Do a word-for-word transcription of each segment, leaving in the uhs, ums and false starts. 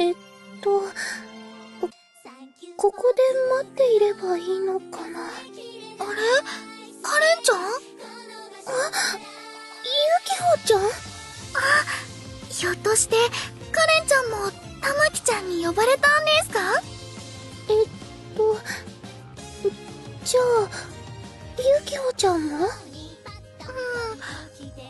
えっと、ここで待っていればいいのかな。あれ？カレンちゃん？あ、ユキホちゃん？あ、ひょっとしてカレンちゃんもたまきちゃんに呼ばれたんですか？えっと、じゃあ、ユキホちゃんも？うん、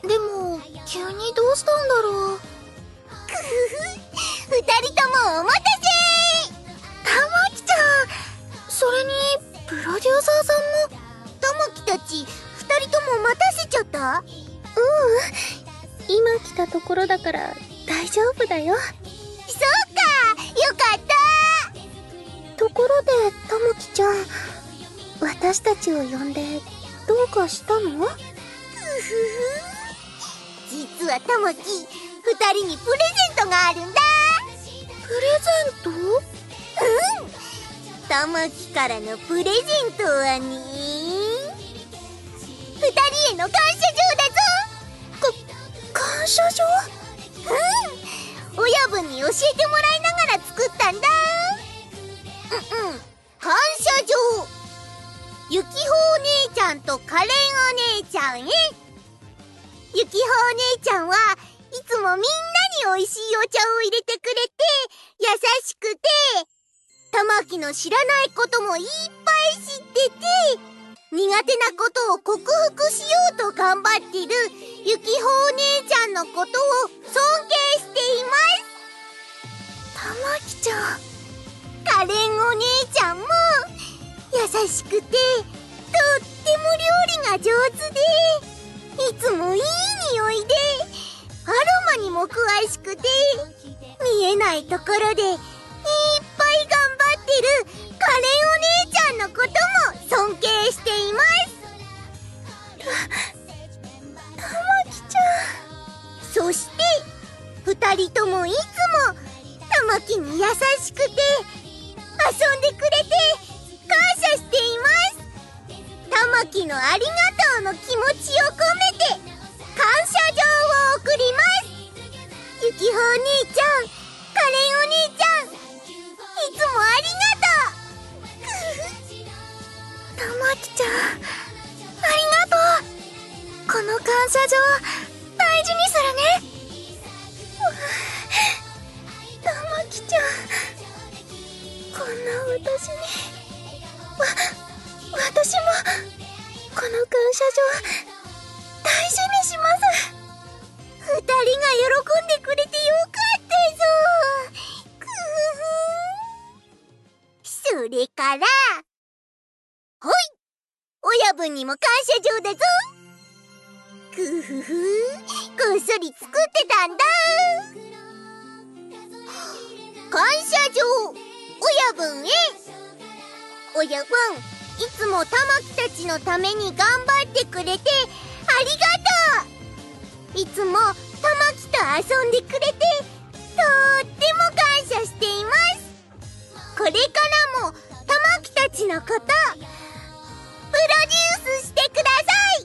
でも、急にどうしたんだろう。くふふ、二人ともお待たせ！たまきちゃん、それに、プロデューサーさんも、たまきたち、二人とも待たせちゃった？ううん、今来たところだから大丈夫だよ。そうか、よかった。ところで、たまきちゃん、私たちを呼んでどうかしたの？くふふ、実はたまき、二人にプレゼントがあるんだ。プレゼント？うん、たまきからのプレゼントはね、二人への感謝状だぞ。か、感謝状？うん、親分に教えてもらいながら作ったんだ。うんうん、感謝状。ゆきほお姉ちゃんとカレンお姉ちゃんへ。ゆきほお姉ちゃんはいつもみんなに美味しいお茶を入れてくれて、優しくて、たまきの知らないこともいっぱい知ってて、苦手なことを克服しようと頑張っているゆきほお姉ちゃんのことを尊敬しています。たまきちゃん、カレンお姉ちゃんも優しくてとっても料理が上手で、いつもいい匂いでアロマにも詳しくて、見えないところでいっぱい頑張ってるカレンお姉ちゃんのことも尊敬しています。た、たまきちゃん。そして二人ともいつもたまきに優しくて遊んでくれて感謝しています。たまきのありがとうの気持ちを込めて感謝状を送ります。ゆきほお兄ちゃん、カレンお兄ちゃん、いつもありがとう。たまきちゃん、ありがとう。この感謝状大事にするね。たまきちゃん、こんな私に、わ、私もこの感謝状大事にします。二人が喜んでくれてよかったぞ。くふふ。それから、ほい、親分にも感謝状だぞ。くふふ、こっそり作ってたんだ。感謝状、親分へ。親分、いつもたまきたちのために頑張ってくれてありがとう。いつもたまきと遊んでくれてとっても感謝しています。これからもたまきたちのことプロデュースしてくださ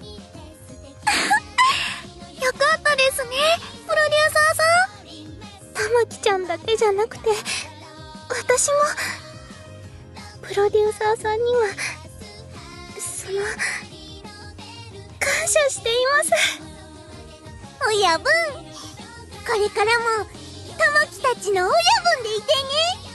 い。よかったですね、プロデューサーさん。たまきちゃんだけじゃなくて私もプロデューサーさんにはその感謝しています。親分、これからもたまきたちの親分でいてね。